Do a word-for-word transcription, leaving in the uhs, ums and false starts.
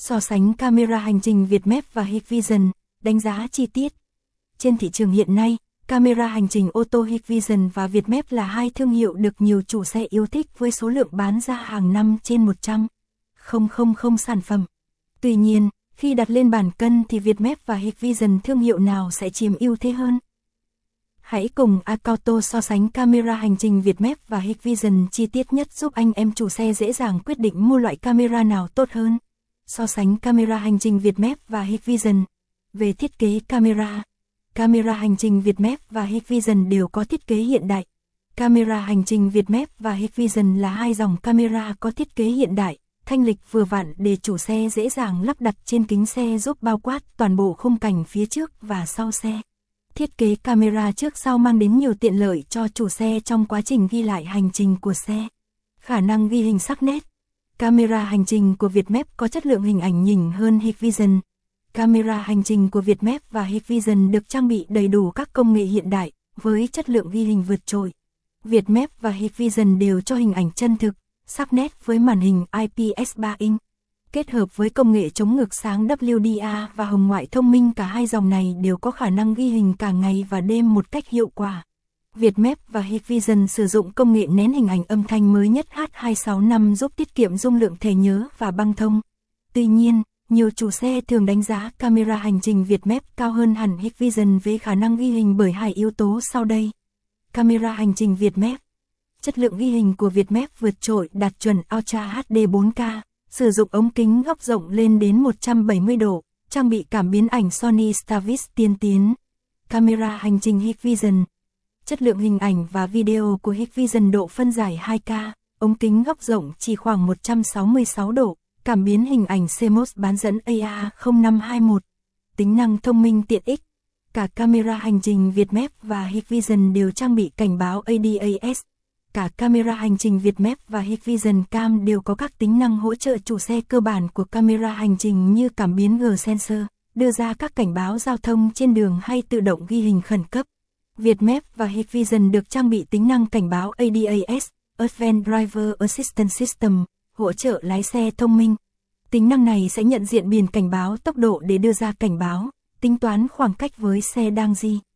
So sánh camera hành trình Vietmap và Hikvision, đánh giá chi tiết. Trên thị trường hiện nay, camera hành trình ô tô Hikvision và Vietmap là hai thương hiệu được nhiều chủ xe yêu thích với số lượng bán ra hàng năm trên một trăm nghìn sản phẩm. Tuy nhiên, khi đặt lên bàn cân thì Vietmap và Hikvision thương hiệu nào sẽ chiếm ưu thế hơn? Hãy cùng Acauto so sánh camera hành trình Vietmap và Hikvision chi tiết nhất giúp anh em chủ xe dễ dàng quyết định mua loại camera nào tốt hơn. So sánh camera hành trình Vietmap và Hikvision. Về thiết kế camera, camera hành trình Vietmap và Hikvision đều có thiết kế hiện đại. Camera hành trình Vietmap và Hikvision là hai dòng camera có thiết kế hiện đại, thanh lịch vừa vặn để chủ xe dễ dàng lắp đặt trên kính xe giúp bao quát toàn bộ khung cảnh phía trước và sau xe. Thiết kế camera trước sau mang đến nhiều tiện lợi cho chủ xe trong quá trình ghi lại hành trình của xe. Khả năng ghi hình sắc nét. Camera hành trình của Vietmap có chất lượng hình ảnh nhỉnh hơn Hikvision. Camera hành trình của Vietmap và Hikvision được trang bị đầy đủ các công nghệ hiện đại, với chất lượng ghi hình vượt trội. Vietmap và Hikvision đều cho hình ảnh chân thực, sắc nét với màn hình I P S ba inch. Kết hợp với công nghệ chống ngược sáng W D R và hồng ngoại thông minh, cả hai dòng này đều có khả năng ghi hình cả ngày và đêm một cách hiệu quả. Vietmap và Hikvision sử dụng công nghệ nén hình ảnh âm thanh mới nhất H hai sáu năm giúp tiết kiệm dung lượng thẻ nhớ và băng thông. Tuy nhiên, nhiều chủ xe thường đánh giá camera hành trình Vietmap cao hơn hẳn Hikvision với khả năng ghi hình bởi hai yếu tố sau đây. Camera hành trình Vietmap. Chất lượng ghi hình của Vietmap vượt trội, đạt chuẩn Ultra H D bốn K, sử dụng ống kính góc rộng lên đến một trăm bảy mươi độ, trang bị cảm biến ảnh Sony Stavis tiên tiến. Camera hành trình Hikvision. Chất lượng hình ảnh và video của Hikvision độ phân giải hai K, ống kính góc rộng chỉ khoảng một trăm sáu mươi sáu độ, cảm biến hình ảnh xê em o ét bán dẫn A A không năm hai mốt. Tính năng thông minh tiện ích. Cả camera hành trình Vietmap và Hikvision đều trang bị cảnh báo A D A S. Cả camera hành trình Vietmap và Hikvision Cam đều có các tính năng hỗ trợ chủ xe cơ bản của camera hành trình như cảm biến G-Sensor, đưa ra các cảnh báo giao thông trên đường hay tự động ghi hình khẩn cấp. Vietmap và Hikvision được trang bị tính năng cảnh báo A D A S, Advanced Driver Assistance System, hỗ trợ lái xe thông minh. Tính năng này sẽ nhận diện biển cảnh báo tốc độ để đưa ra cảnh báo, tính toán khoảng cách với xe đang di